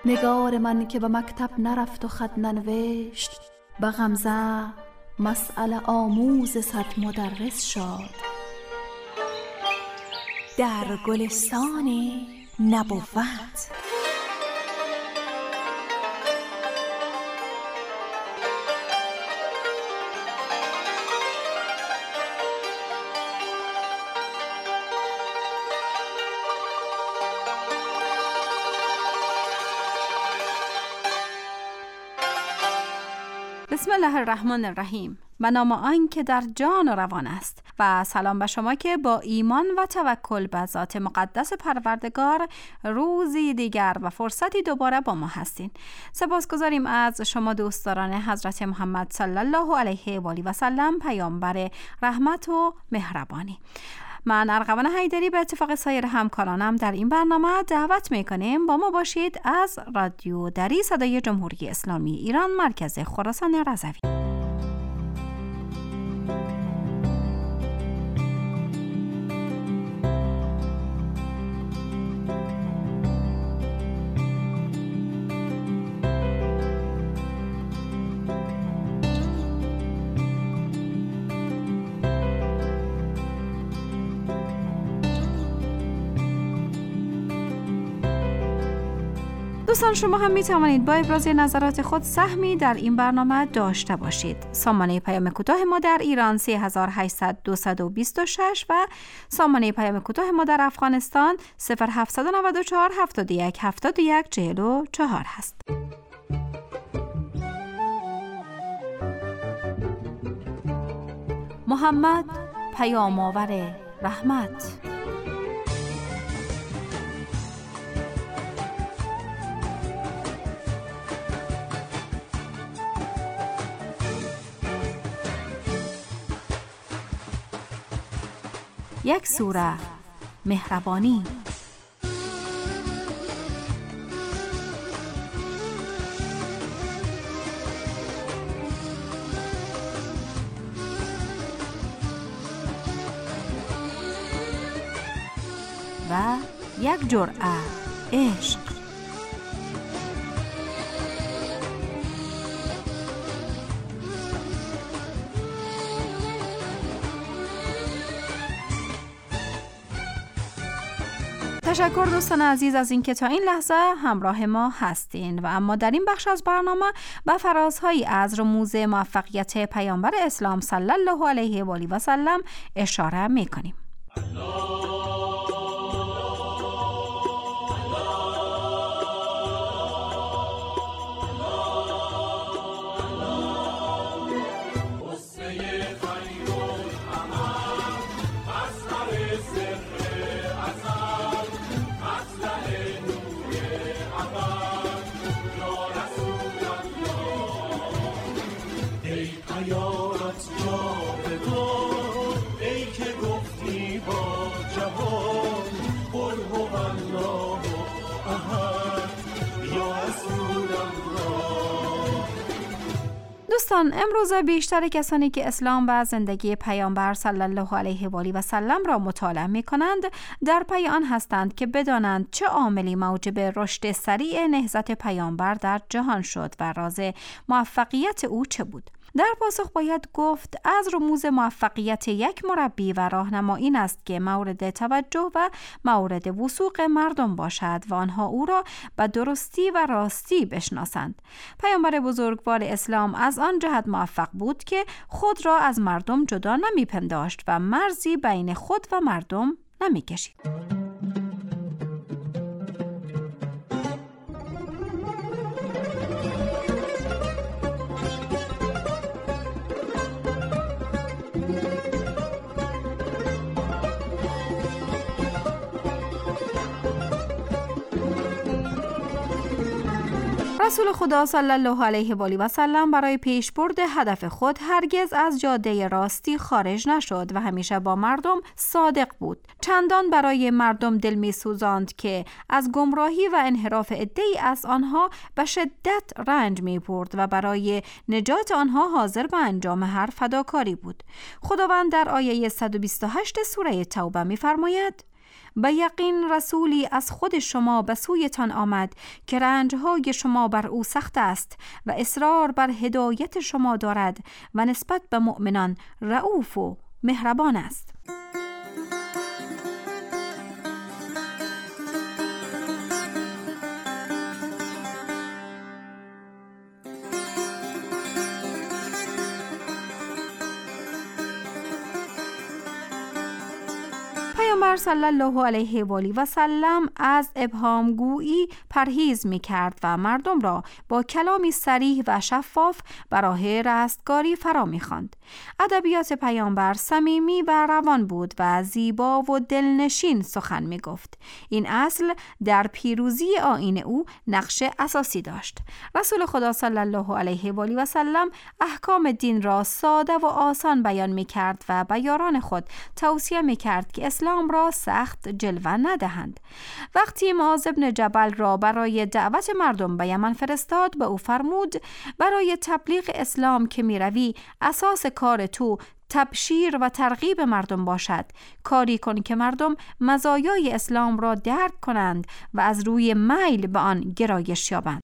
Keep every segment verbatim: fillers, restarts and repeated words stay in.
نگار من که به مکتب نرفت و خط ننوشت، به غمزه مسئله آموز صد مدرس شد. در گلستان نبوت. بسم الله الرحمن الرحیم. به نام آن که در جان و روان است، و سلام به شما که با ایمان و توکل به ذات مقدس پروردگار روزی دیگر و فرصتی دوباره با ما هستین. سپاسگزاریم از شما دوستداران حضرت محمد صلی الله علیه و آله و سلم، پیامبر رحمت و مهربانی. من ارغوان حیدری به اتفاق سایر همکارانم در این برنامه دعوت میکنیم با ما باشید از رادیو دری صدای جمهوری اسلامی ایران، مرکز خراسان رضوی. دوستان، شما هم می توانید با ابراز نظرات خود سهمی در این برنامه داشته باشید. سامانه پیام کوتاه ما در ایران سه هشت صفر صفر دو دو شش و سامانه پیام کوتاه ما در افغانستان صفر هفت نه چهار هفت یک هفت یک چهار چهار هست. محمد پیام آور رحمت. یک سوره مهربانی. و یک جرعه عشق. تشکر دوستان عزیز از اینکه تا این لحظه همراه ما هستین. و اما در این بخش از برنامه به فرازهایی از رموز موفقیت پیامبر اسلام صلی الله علیه و آله و سلم اشاره می‌کنیم. دوستان، امروز بیشتر کسانی که اسلام و زندگی پیامبر صلی الله علیه و آله و سلم را مطالعه می کنند در پی آن هستند که بدانند چه عاملی موجب رشد سریع نهضت پیامبر در جهان شد و راز موفقیت او چه بود. در پاسخ باید گفت از رموز موفقیت یک مربی و راهنما این است که مورد توجه و مورد وثوق مردم باشد و آنها او را به درستی و راستی بشناسند. پیامبر بزرگوار اسلام از آن جهت موفق بود که خود را از مردم جدا نمی‌پنداشت و مرزی بین خود و مردم نمی‌کشید. رسول خدا صلی الله علیه و آله و سلم برای پیشبرد هدف خود هرگز از جاده راستی خارج نشد و همیشه با مردم صادق بود. چندان برای مردم دل می سوزاند که از گمراهی و انحراف عده‌ای از آنها به شدت رنج می برد و برای نجات آنها حاضر به انجام هر فداکاری بود. خداوند در آیه صد و بیست و هشت سوره توبه می فرماید: به یقین رسولی از خود شما به سویتان آمد که رنجهای شما بر او سخت است و اصرار بر هدایت شما دارد و نسبت به مؤمنان رؤوف و مهربان است. پیامبر صلی الله علیه و آله و سلم از ابهام گویی پرهیز می کرد و مردم را با کلامی صریح و شفاف به راه رستگاری فرا می خواند. ادبیات پیامبر صمیمی و روان بود و زیبا و دلنشین سخن می گفت. این اصل در پیروزی آیین او نقش اساسی داشت. رسول خدا صلی الله علیه و آله و سلم احکام دین را ساده و آسان بیان می کرد و به یاران خود توصیه می کرد که اسلام را سخت جلوه ندهند. وقتی معاذ بن جبل را برای دعوت مردم به یمن فرستاد، به او فرمود برای تبلیغ اسلام که می روی اساس کار تو تبشیر و ترغیب مردم باشد. کاری کن که مردم مزایای اسلام را درک کنند و از روی میل به آن گرایش یابند.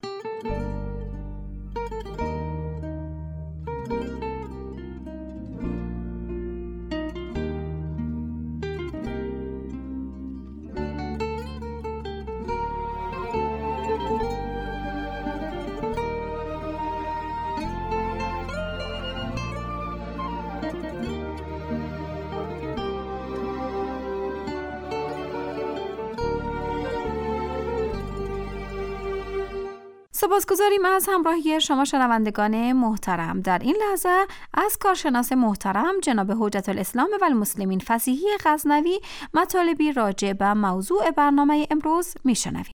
سپاسگزاریم از همراهی شما شنوندگان محترم. در این لحظه از کارشناس محترم جناب حجت الاسلام و المسلمین فصیحی غزنوی مطالبی راجع به موضوع برنامه امروز میشنویم.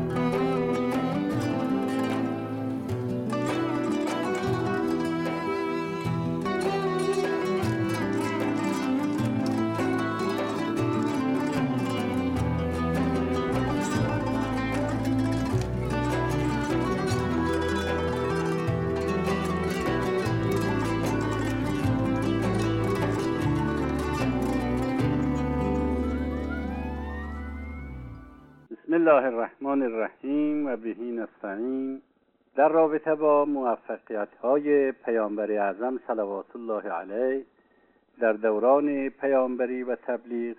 بسم الله الرحمن الرحیم و به نستعین. در رابطه با موفقیت‌های پیامبر اعظم صلوات الله علیه در دوران پیامبری و تبلیغ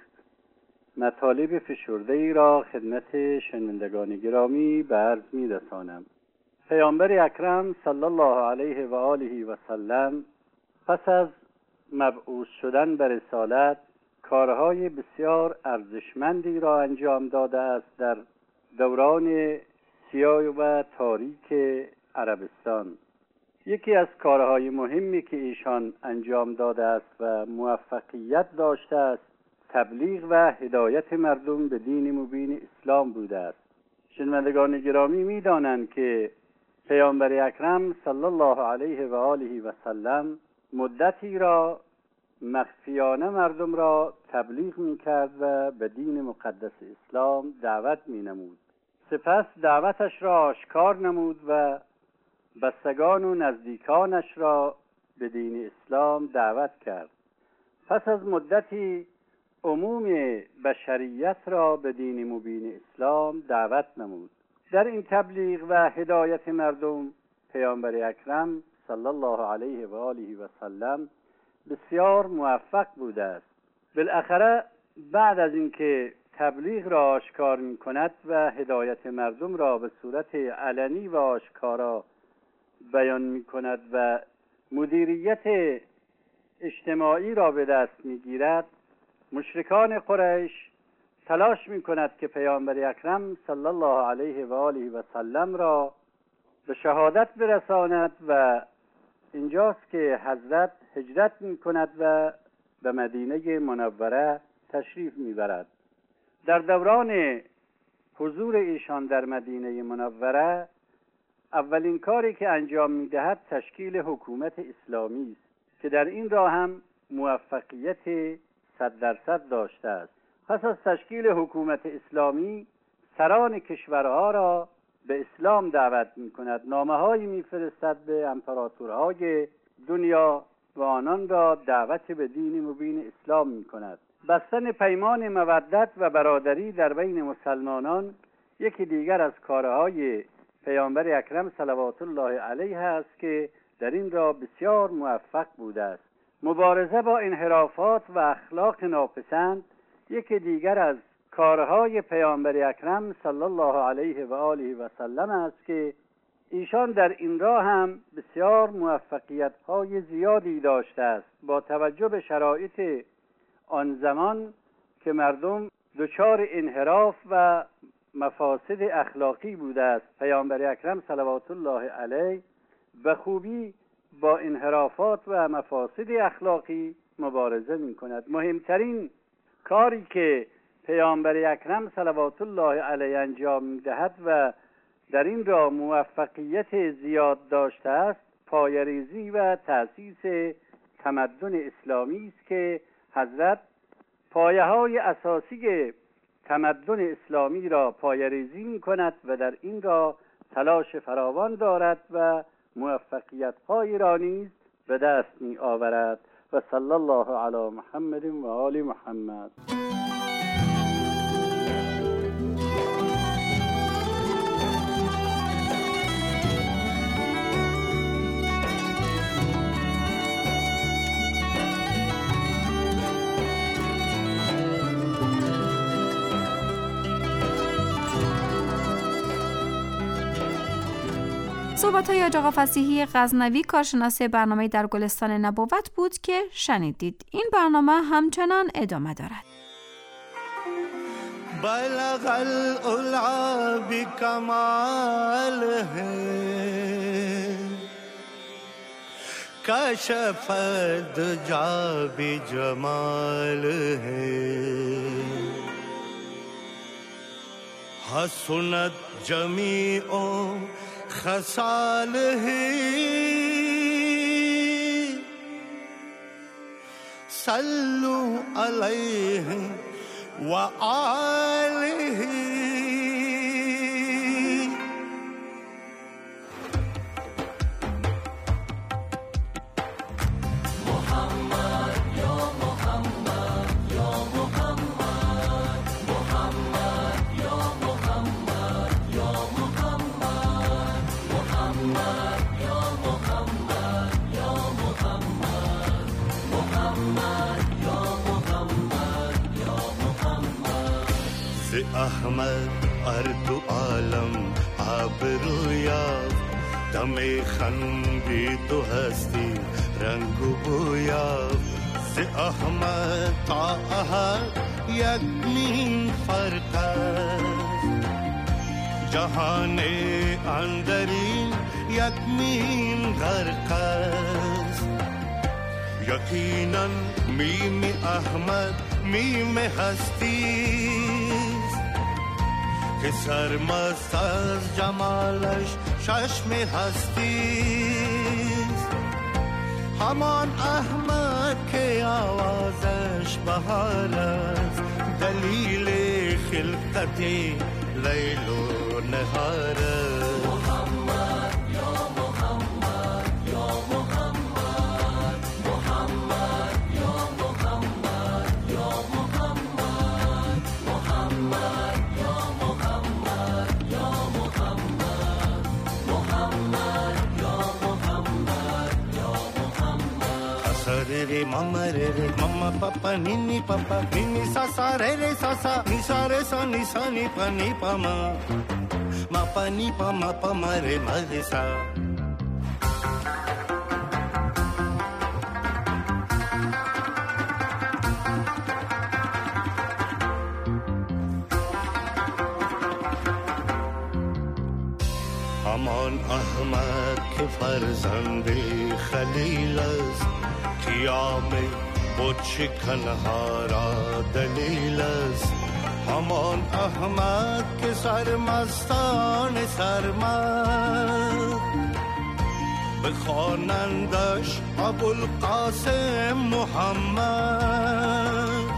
مطالب فشرده‌ای را خدمت شنوندگان گرامی به عرض می‌رسانم. پیامبر اکرم صلی الله علیه و آله و سلم پس از مبعوث شدن به رسالت کارهای بسیار ارزشمندی را انجام داده است در دوران سیاه و تاریک عربستان. یکی از کارهای مهمی که ایشان انجام داده است و موفقیت داشته است تبلیغ و هدایت مردم به دین مبین اسلام بوده است. شنوندگان گرامی می‌دانند که پیامبر اکرم صلی الله علیه و آله و سلم مدتی را مخفیانه مردم را تبلیغ می‌کرد و به دین مقدس اسلام دعوت می‌نمود. سپس دعوتش را آشکار نمود و بستگان و نزدیکانش را به دین اسلام دعوت کرد. پس از مدتی عموم بشریت را به دین مبین اسلام دعوت نمود. در این تبلیغ و هدایت مردم پیامبر اکرم صلی الله علیه و آله و سلم بسیار موفق بوده است. بالاخره بعد از اینکه تبلیغ را آشکار می کند و هدایت مردم را به صورت علنی و آشکارا بیان می کند و مدیریت اجتماعی را به دست می گیرد، مشرکان قریش تلاش می کند که پیامبر اکرم صلی الله علیه و آله و سلم را به شهادت برساند و اینجاست که حضرت هجرت می کند و به مدینه منوره تشریف می برد. در دوران حضور ایشان در مدینه منوره اولین کاری که انجام می دهد تشکیل حکومت اسلامی است که در این راه هم موفقیت صد درصد داشته است. پس از تشکیل حکومت اسلامی سران کشورها را به اسلام دعوت می کند، نامه هایی می فرستد به امپراتورهای دنیا و آنان را دعوت به دین مبین اسلام می کند. بستن پیمان مودت و برادری در بین مسلمانان یکی دیگر از کارهای پیامبر اکرم صلوات الله علیه است که در این راه بسیار موفق بوده است. مبارزه با انحرافات و اخلاق ناپسند یکی دیگر از کارهای پیامبر اکرم صلی الله علیه و آله و سلم است که ایشان در این راه هم بسیار موفقیت‌های زیادی داشته است. با توجه به شرایط آن زمان که مردم دچار انحراف و مفاسد اخلاقی بوده است، پیامبر اکرم صلوات الله علیه به خوبی با انحرافات و مفاسد اخلاقی مبارزه می‌کند. مهمترین کاری که پیامبر اکرم صلوات الله علیه انجام می‌دهد و در این راه موفقیت زیاد داشته است، پایه‌ریزی و تأسیس تمدن اسلامی است که حضرت پایه‌های اساسی تمدن اسلامی را پایه‌ریزی می‌کند و در این راه تلاش فراوان دارد و موفقیت‌هایی را نیز به دست می‌آورد. و صلی الله علی محمد و آل محمد. صحبت‌های حاج آقا فصیحی غزنوی کارشناس برنامه در گلستان نبوت بود که شنیدید. این برنامه همچنان ادامه دارد. بلغ العلا بکماله کشف الدجا بجماله حسنت جمیع خصاله صلوا علیه و آله احمد ارد عالم آبرو یافت دم خندی تو هستی رنگ و بو یافت ز احمد تا احد یک نیم فرق است جهان اندرین یک نیم غرق است یقینا میم احمد میم هستی که سرمست از جمالش چشم هستیست همان احمد که آوازش بهار است دلیل خلقت لیل و نهار است محمد یا محمد یا محمد محمد یا محمد یا محمد محمد re mama re re mama papa ni ni papa ni ni sa sa re re sa sa ni sa re sa ni sa ni pa ni pa ma ma pa ni pa ma pa ma re ma re sa haman ahmad ke farzand khalil است قیام بود شکنها را دلیل است همان احمد که سرمستان سرمست بخوانندش ابوالقاسم محمد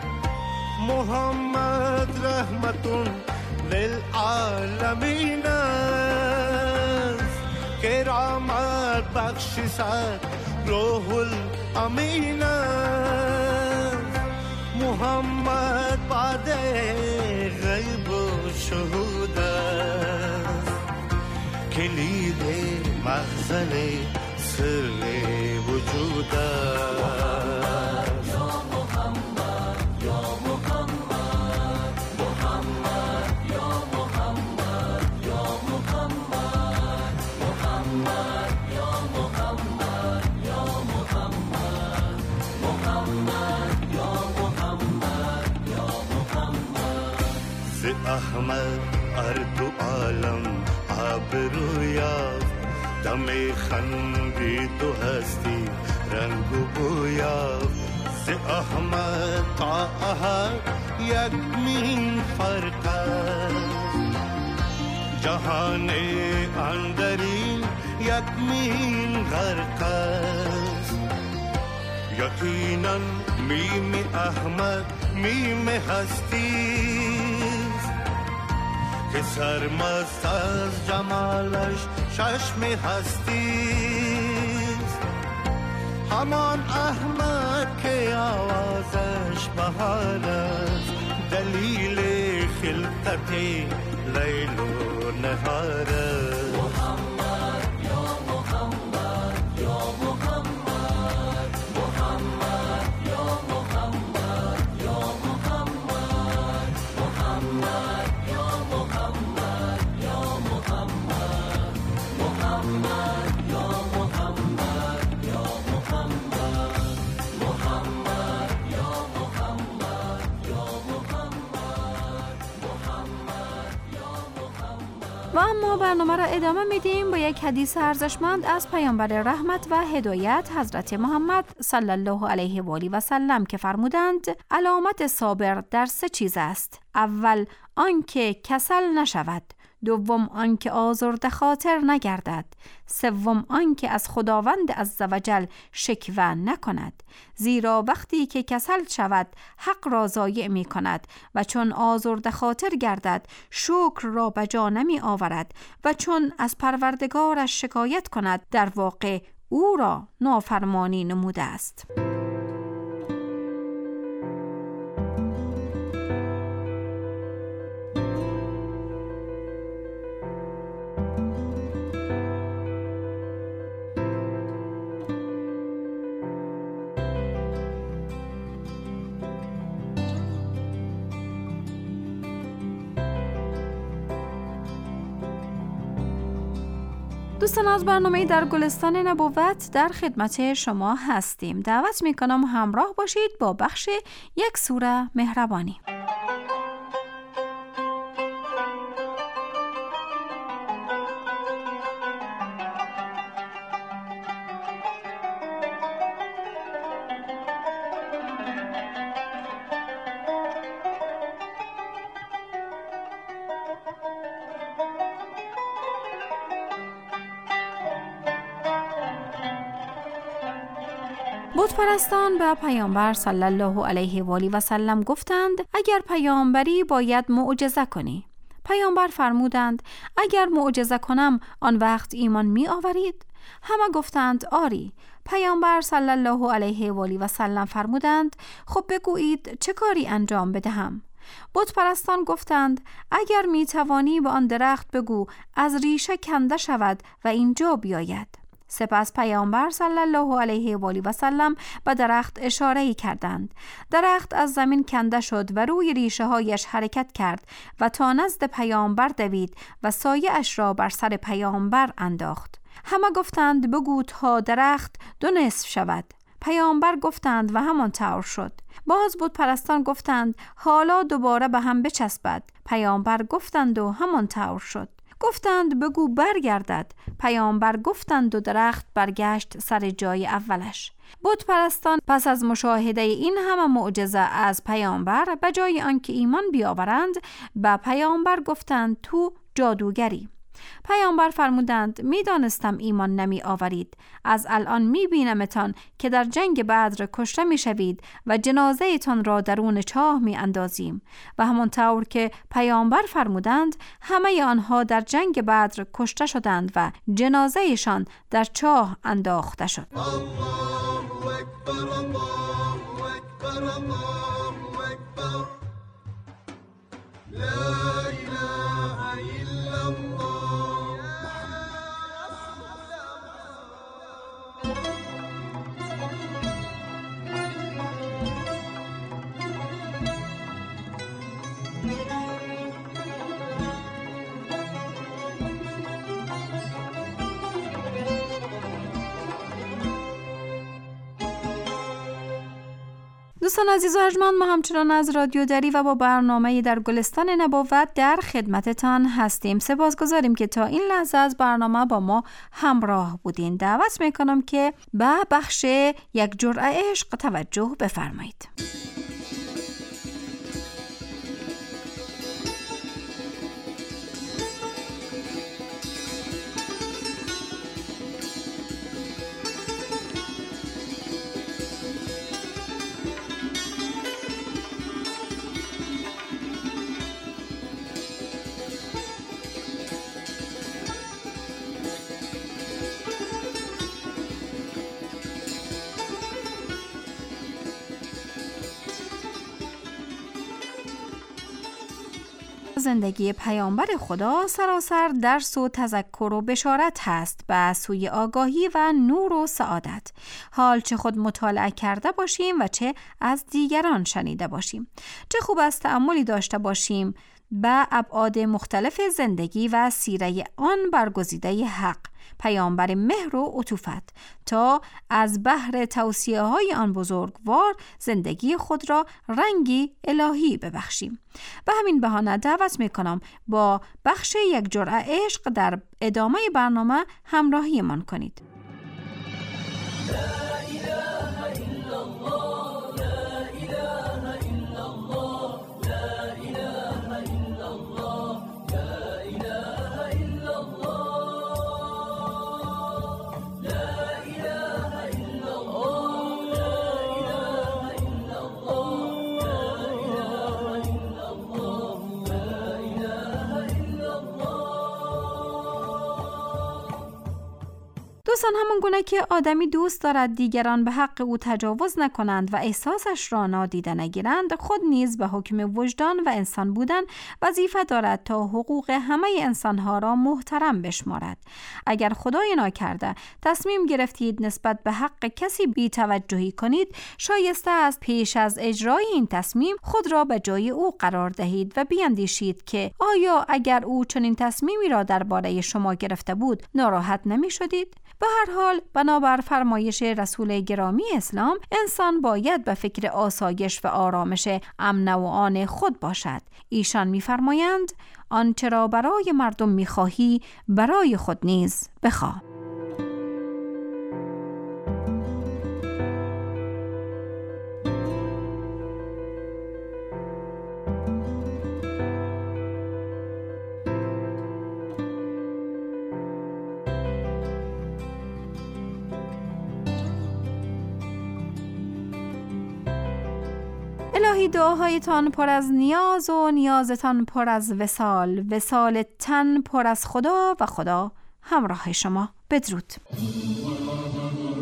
محمد رحمتون للعالمین است کرامت بخشی سر روح الامین محمد بعد غیب و شهود است، کلید مخزن سر وجود است. یا محمد یا محمد محمد یا محمد یا محمد محمد یا محمد یا محمد محمد یا محمد یا محمد. ز احمد اردو عالم آبرویا، دم خندی تو هستی رنگ و بویا. ز احمد تا احد یک مین فرق است، جهان اندرین یک مین غرق است. یقینا میم احمد میم هستی است، که سرمست از جمالش چشم هستی است. همان احمد که آوازش بهار است، دلیل خلقت لیل و نهار است. محمد یا محمد یا محمد محمد یا محمد یا محمد محمد یا محمد یا محمد محمد یا محمد یا محمد محمد یا محمد یا محمد. و اما برنامه را ادامه میدیم با یک حدیث ارزشمند از پیامبر رحمت و هدایت حضرت محمد صلی الله علیه و آله و سلم که فرمودند علامت صابر در سه چیز است. اول آنکه کسل نشود، دوم آنکه آزرده خاطر نگردد، سوم آنکه از خداوند عزوجل شکوه نکند. زیرا وقتی که کسل شود حق را ضایع می کند و چون آزرده خاطر گردد شکر را بجا نمی آورد و چون از پروردگارش شکایت کند در واقع او را نافرمانی نموده است. دوستان، از برنامه در گلستان نبوت در خدمت شما هستیم. دعوت میکنم همراه باشید با بخش یک سوره مهربانی. بتپرستان به پیامبر صلی الله علیه و آله و سلم گفتند اگر پیامبری باید معجزه کنی. پیامبر فرمودند اگر معجزه کنم آن وقت ایمان می آورید؟ همه گفتند آری. پیامبر صلی الله علیه و آله و سلم فرمودند خب بگویید چه کاری انجام بدهم؟ بتپرستان گفتند اگر می توانی به آن درخت بگو از ریشه کنده شود و اینجا بیاید. سپس پیامبر صلی الله علیه و آله و سلم به درخت اشاره‌ای کردند. درخت از زمین کنده شد و روی ریشه هایش حرکت کرد و تا نزد پیامبر دوید و سایه اش را بر سر پیامبر انداخت. همه گفتند بگو تا درخت دو نصف شود. پیامبر گفتند و همان طور شد. باز بتپرستان گفتند حالا دوباره به هم بچسبد. پیامبر گفتند و همان طور شد. گفتند بگو برگردد. پیامبر گفتند و درخت برگشت سر جای اولش. بتپرستان پس از مشاهده این همه معجزه از پیامبر به جای آنکه ایمان بیاورند به پیامبر گفتند تو جادوگری. پیامبر فرمودند می دانستم ایمان نمی آورید. از الان می بینمتان که در جنگ بدر کشته می شوید و جنازه ایتان را درون چاه می اندازیم. و همانطور که پیامبر فرمودند همه آنها در جنگ بدر کشته شدند و جنازه ایشان در چاه انداخته شد. الله اکبر الله اکبر الله دوستان عزیز و ارجمند، ما همچنان از رادیو دری و با برنامه در گلستان نبوت در خدمتتان هستیم. سپاسگزاریم که تا این لحظه از برنامه با ما همراه بودین. دعوت میکنم که به بخش یک جرعه عشق توجه بفرمایید. زندگی پیامبر خدا سراسر درس و تذکر و بشارت هست به سوی آگاهی و نور و سعادت. حال چه خود مطالعه کرده باشیم و چه از دیگران شنیده باشیم. چه خوب است تأملی داشته باشیم به ابعاد مختلف زندگی و سیره آن برگزیده حق، پیامبر مهر و عطوفت، تا از بحر توصیه های آن بزرگوار زندگی خود را رنگی الهی ببخشیم. به همین بهانه دعوت میکنم با بخش یک جرعه عشق در ادامه برنامه همراهی من کنید. دوستان، همون گونه که آدمی دوست دارد دیگران به حق او تجاوز نکنند و احساسش را نادیده نگیرند، خود نیز به حکم وجدان و انسان بودن وظیفه دارد تا حقوق همه انسانها را محترم بشمارد. اگر خدای ناکرده تصمیم گرفتید نسبت به حق کسی بی توجهی کنید، شایسته است پیش از اجرای این تصمیم خود را به جای او قرار دهید و بیاندیشید که آیا اگر او چنین تصمیمی را درباره شما گرفته بود ناراحت نمی شدید؟ به هر حال بنابر فرمایش رسول گرامی اسلام، انسان باید به فکر آسایش و آرامش امن و آن خود باشد. ایشان می‌فرمایند آنچه را برای مردم می‌خواهی برای خود نیز بخواه. الهی دعاهایتان پر از نیاز و نیازتان پر از وصال، وصال تن پر از خدا و خدا همراه شما. بدرود.